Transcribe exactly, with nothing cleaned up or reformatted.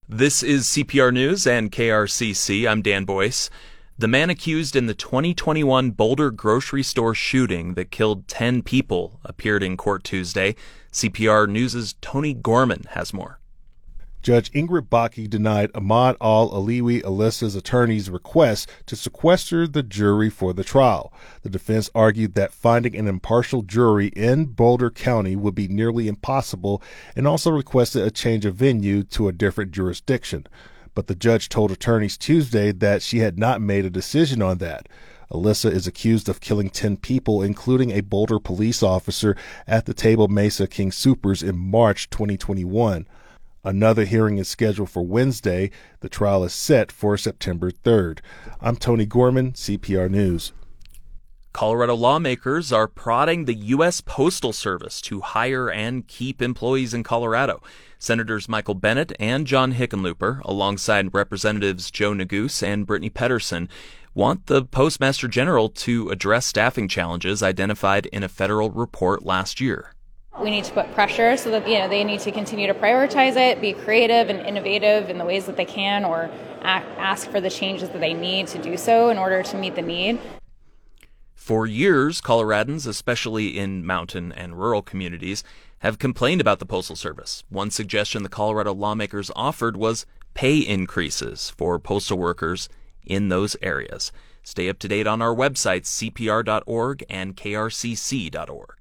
This is C P R News and K R C C. I'm Dan Boyce. The man accused in the twenty twenty-one Boulder grocery store shooting that killed ten people appeared in court Tuesday. C P R News' Tony Gorman has more. Judge Ingrid Baki denied Ahmad Al-Aliwi Alyssa's attorney's request to sequester the jury for the trial. The defense argued that finding an impartial jury in Boulder County would be nearly impossible and also requested a change of venue to a different jurisdiction. But the judge told attorneys Tuesday that she had not made a decision on that. Alyssa is accused of killing ten people, including a Boulder police officer at the Table Mesa King Soopers in March twenty twenty-one. Another hearing is scheduled for Wednesday. The trial is set for September third. I'm Tony Gorman, C P R News. Colorado lawmakers are prodding the U S Postal Service to hire and keep employees in Colorado. Senators Michael Bennet and John Hickenlooper, alongside Representatives Joe Neguse and Brittany Pedersen, want the Postmaster General to address staffing challenges identified in a federal report last year. We need to put pressure so that, you know, they need to continue to prioritize it, be creative and innovative in the ways that they can, or ask for the changes that they need to do so in order to meet the need. For years, Coloradans, especially in mountain and rural communities, have complained about the Postal Service. One suggestion the Colorado lawmakers offered was pay increases for postal workers in those areas. Stay up to date on our websites, C P R dot org and K R C C dot org.